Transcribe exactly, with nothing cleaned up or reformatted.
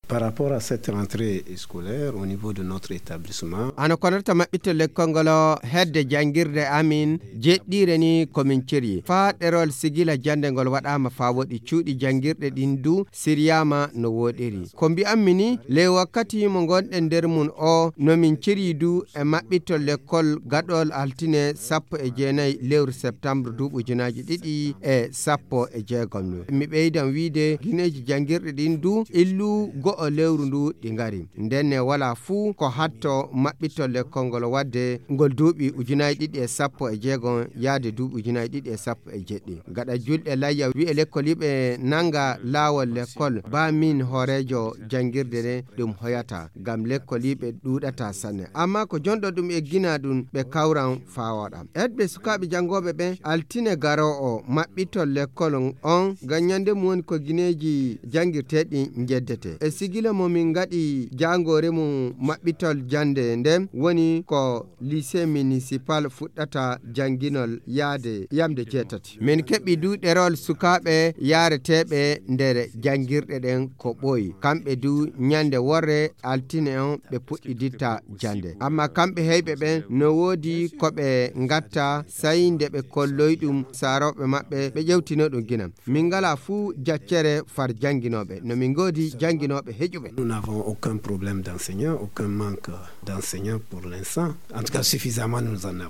Par rapport à cette rentrée scolaire au niveau de notre établissement, ana konarta maɓɓito lekkongolo hedde jangirde amin jeɗɗire ni komin ciri fa ɗerol sigila jandegol waɗama fa woɗi cuuɗi jangirɗe ɗin du siryama no woɗiri ko mbi'anmi ni le wakkati mo gonɗen nder mun o nomin ciri du e maɓɓito lekkol gaɗol altine sappo e jeenayyi lewru septembre duuɓi ujunaji ɗiɗi e sappo e jeegom no mi ɓeydan wiide guineji jangirɗe ɗin du illu go'o lewru ndu ɗi ngari ndenne wala fuu ko hatto maɓɓito lekkol ngol wadde ngol duuɓi ujunaji ɗiɗi e sappo e jeegon yaade duuɓi ujunaji ɗiɗi e sappo e jeɗɗi gaɗa julɗe layya wi'e lekkol yiɓe nanga laawol lekkol ba min hoorejo jangirde nde ɗum hoyata ngam lekkol yiɓe ɗuɗata sanne amma ko jonɗo ɗum e gina ɗum ɓe kawran fawoɗa hedɓe sukaɓe jangoɓe ɓe altine garo o maɓɓitol lekkol on ganyande mum woni ko guineji jangirteɗi jeddete e sigila momin gaɗi jangore mum maɓɓitol jande nden woni ko lycée municipal fuɗɗata janginol yaade yamde jeetati min keɓi du ɗerol sukaɓe yareteɓe nder jangirɗe ɗen ko ɓooyi kamɓe du ñande worre altine on ɓe puɗɗiditta jande amma kamɓe heyɓe ɓen no woodi koɓe gatta sayi nde ɓe kolloy ɗum saroɓe maɓɓe ɓe ƴewtino ɗum gina min ngala fuu jaccere far janginoɓe no min goodi janginoɓe heƴuɓe. Nous n'avons aucun problème d'enseignants, aucun manque d'enseignants pour l'instant. En tout cas, suffisamment nous en avons.